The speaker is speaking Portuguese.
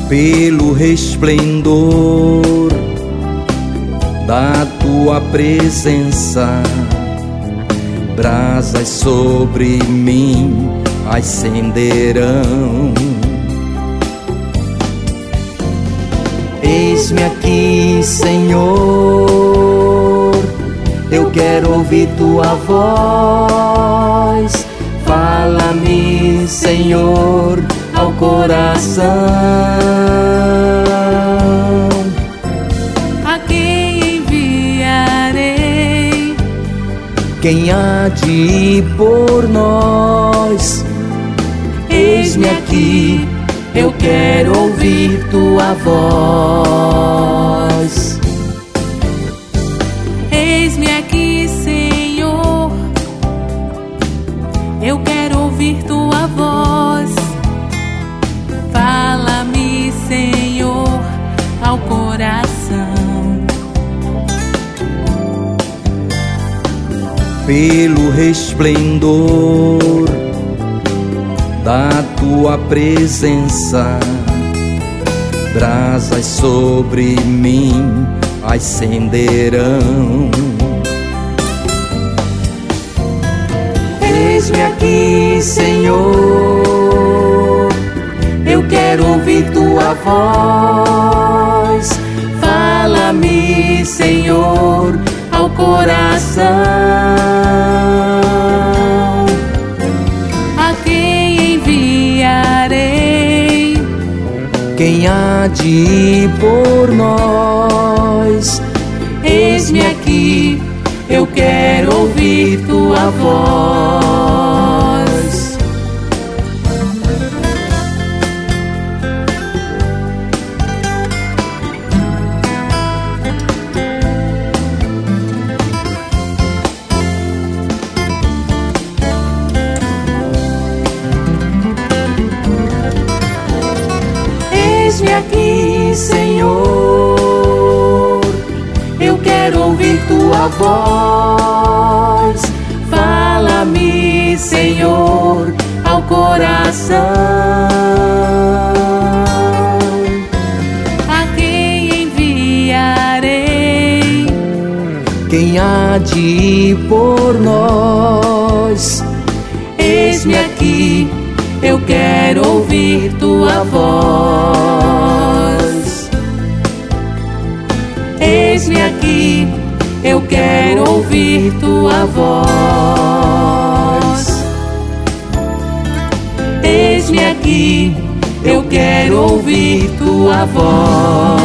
pelo resplendor da tua presença, brasas sobre mim acenderão. Eis-me aqui, Senhor, eu quero ouvir tua voz. Fala-me, Senhor, ao coração. A quem enviarei? Quem há de ir por nós? Eis-me aqui, eu quero ouvir tua voz. Eis-me aqui, Senhor, eu quero ouvir tua voz. Fala-me, Senhor, ao coração. Pelo resplendor da tua presença, brasas sobre mim acenderão. Eis-me aqui, Senhor, eu quero ouvir tua voz. Fala-me, Senhor, ao coração. A quem enviarei? Quem há de ir por nós? Eis-me aqui, eu quero ouvir tua voz. Eis-me aqui, Senhor, eu quero ouvir tua voz. Fala-me, Senhor, ao coração. A quem enviarei? Quem há de ir por nós? Eis-me aqui, eu quero ouvir tua voz. Eis-me aqui, eu quero ouvir tua voz. Eis-me aqui, eu quero ouvir tua voz.